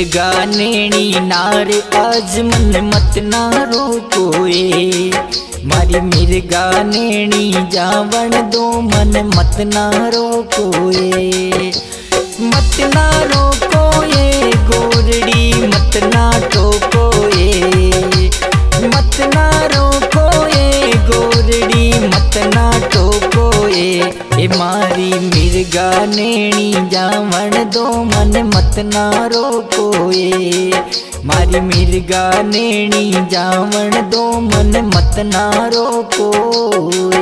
मिर्गा नैनी नार आज मन मत ना रोकोए। मारी मिर्गा नैनी जावण दो मन मत ना रोकोए। मत ना रोकोए गोरड़ी मत ना टोकोए। मत ना रोकोए गोरड़ी मत ना टोकोए। ए मारी मिर्गा नैनी जावण दो मन मत ना रोकोए। मारी मिर्गा नैनी जावण दो मन मत ना रोकोए।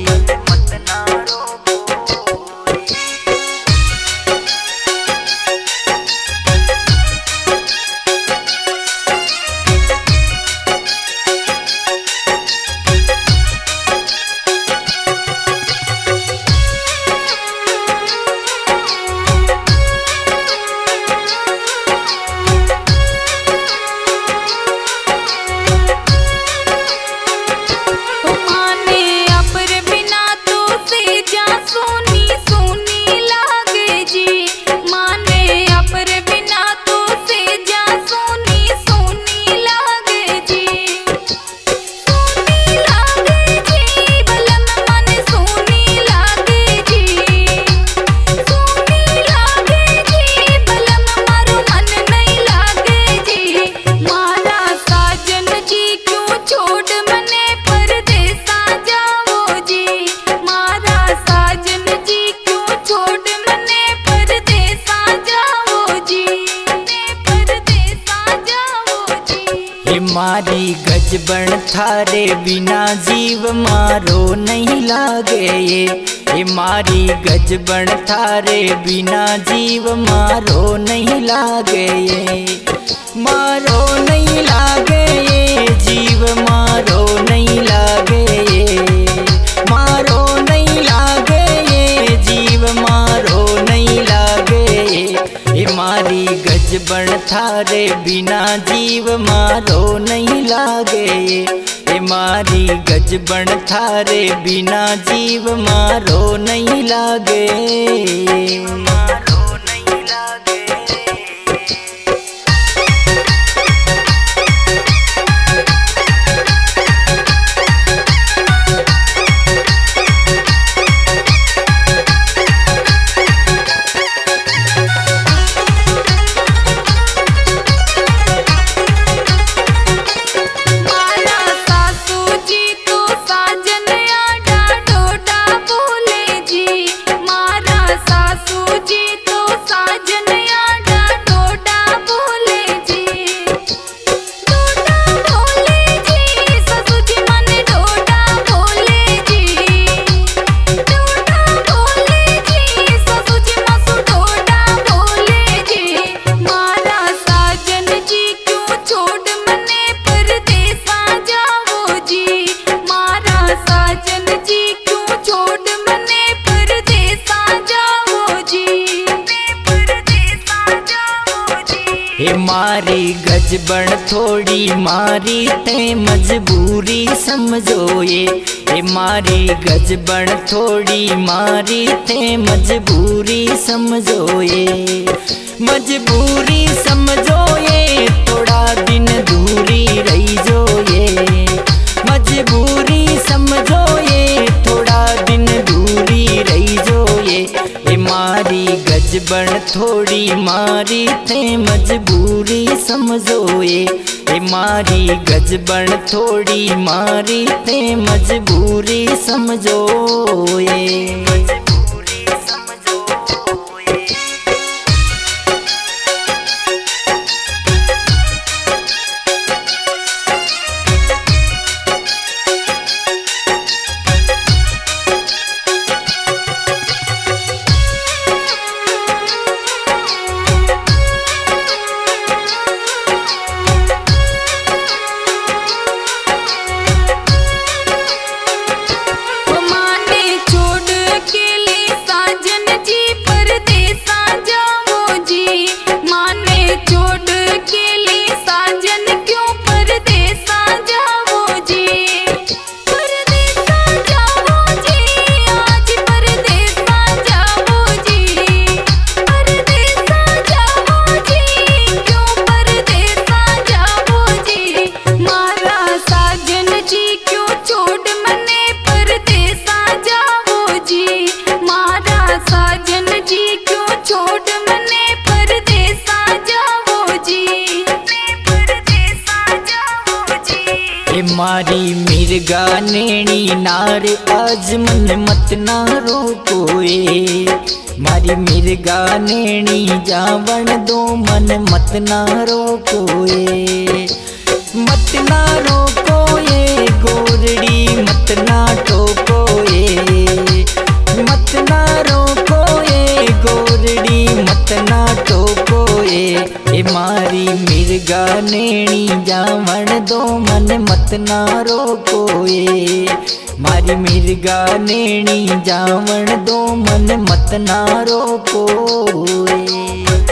मारी गजबन थारे बिना जीव मारो नहीं लागे। ये मारी गजबन थारे बिना जीव मारो नहीं लागे। मारो नहीं लागे जीव मारो नहीं लागे। मारो नहीं लागे जीव मारो नहीं लागे। ये मारी गजबन थारे बिना जीव मारो नहीं लागे। ए मारी गजबन थारे बिना जीव मारो नहीं लागे। हे मारी गजबन थोड़ी मारी ते मजबूरी समझो ये। हे मारी गजबन थोड़ी मारी ते मजबूरी समझो ये। मजबूरी समझो ये थोड़ा दिन दूरी रही जो ये। मजबूरी समझो ये थोड़ा दिन दूरी रही जो ये। हे मारी गजबन थोड़ी मारी ते मजबूरी समझो ये। हे मारी गजबन थोड़ी मारी ते मजबूरी समझो ये। माने छोड़ के साजन जी क्यों छोड़ मने परदेसा जावो जी, परदेसा जावो जी। ए मारी मिर्गा नैनी नार आज मन मत ना रोकोए, मारी मिर्गा नैनी जावण दो मन मत ना रोकोए, मत ना रोकोए गोरड़ी मत ना टोकोए, मत ना रोकोए गोरड़ी मत ना टोकोए। ए मारी मिर्गा नैनी जावण दो मन मत ना रोकोए, मारी मिर्गा नैनी जावण दो मन मत ना रोकोए।